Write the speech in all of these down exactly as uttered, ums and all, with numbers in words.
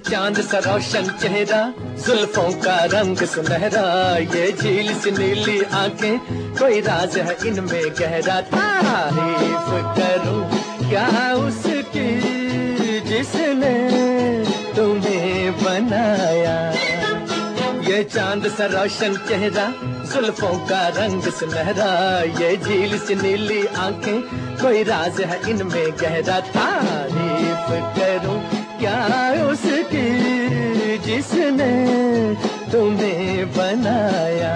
चांद सा रोशन चेहरा, जुल्फों का रंग सुनहरा, ये झील सी नीली आंखें, कोई राज है इनमें गहरा। तारीफ करूं क्या उसकी जिसने तुम्हें बनाया। ये चांद सा रोशन चेहरा, जुल्फों का रंग सुनहरा, ये झील सी नीली आंखें, कोई राज है इनमें गहरा। तारीफ करूं क्या उसकी जिसने तुम्हें बनाया।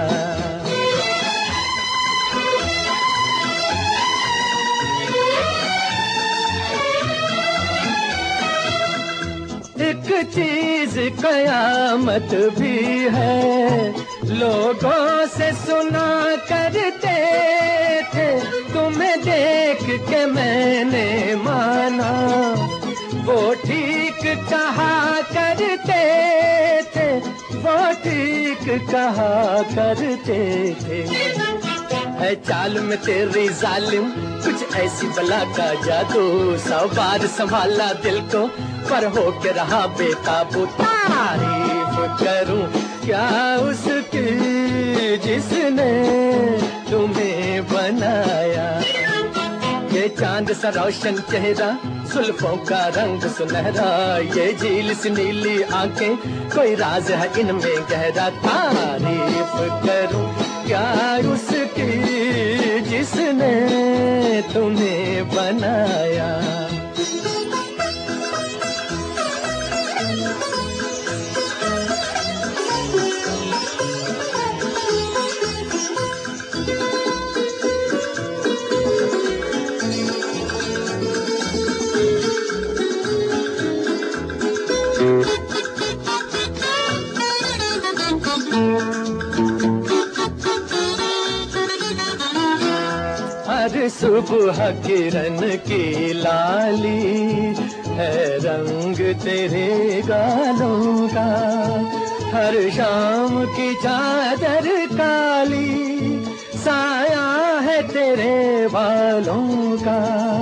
एक चीज कयामत भी है, लोगों से सुना करते थे, तुम्हें देख के मैंने माना, वो ठीक कहा करते थे, वो ठीक कहा करते थे। है चाल में तेरी जालिम कुछ ऐसी बला का जादू, सौ बार संभाला दिल को पर हो के रहा बेकाबू। तारीफ करूं क्या उसकी जिसने तुम्हें बनाया। ये चांद सा रोशन चेहरा, जुल्फों का रंग सुनहरा, ये झील सी नीली आंखें, कोई राज है इनमें गहरा। तारीफ करूं क्या उसकी जिसने तुम्हें बनाया। हर सुबह किरण की लाली है रंग तेरे गालों का, हर शाम की चादर काली साया है तेरे बालों का।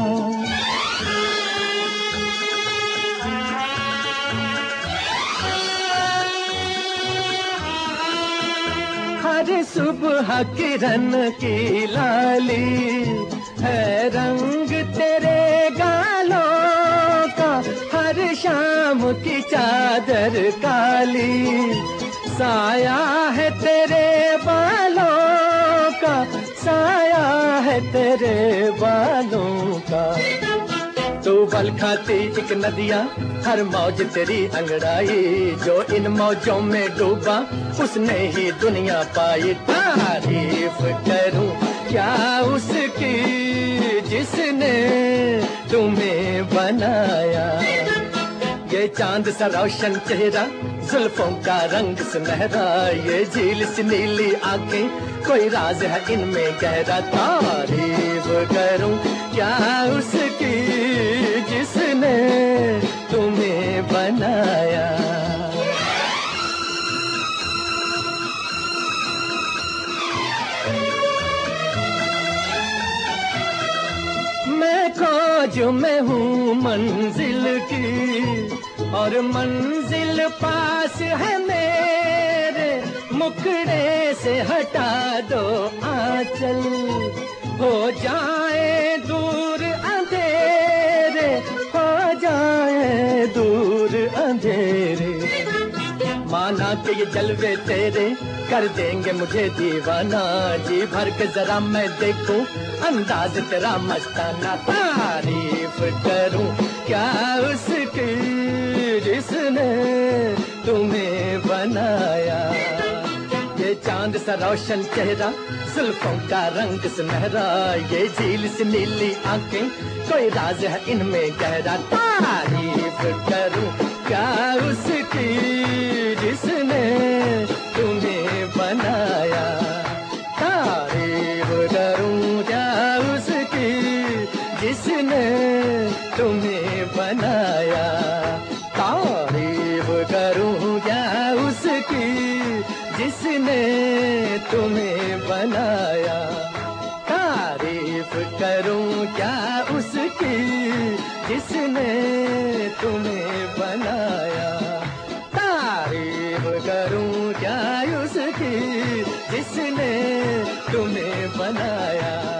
हर सुबह किरण की लाली है रंग तेरे गालों का, हर शाम की चादर काली साया है तेरे बालों का, साया है तेरे बालों का। तू बल खाती एक नदिया, हर मौज तेरी अंगड़ाई, जो इन मौजों में डूबा उसने ही दुनिया पाई। तारीफ करूं क्या उसकी जिसने तुम्हें बनाया। ये चांद सा रोशन चेहरा, जुल्फों का रंग सुनहरा, ये झील सी नीली आंखें, कोई राज है इनमें गहरा। तारीफ करूं क्या उसकी जिसने तुम्हें बनाया। मैं खोज में हूँ मंजिल की, और मंजिल पास है मेरे, मुखड़े से हटा दो आंचल, हो जाए दूर अंधेरे, हो जाए दूर अंधेरे। माना कि ये जलवे तेरे कर देंगे मुझे दीवाना, जी भर के जरा मैं देखूं अंदाज तेरा मस्ताना। तारीफ करूं क्या उसकी जिसने तुम्हें बनाया। ये चांद सा रोशन चेहरा, जुल्फों का रंग सुनहरा, ये झील सी नीली आंखें, कोई राज है इनमें गहरा। तारीफ करूं क्या उसकी जिसने तुम्हें बनाया। तारीफ करूं क्या उसकी जिसने तुम्हें बनाया। तारीफ करूं क्या उसकी जिसने तुम्हें बनाया। तारीफ करूं क्या उसकी जिसने तुम्हें बनाया। तुम्हें बनाया।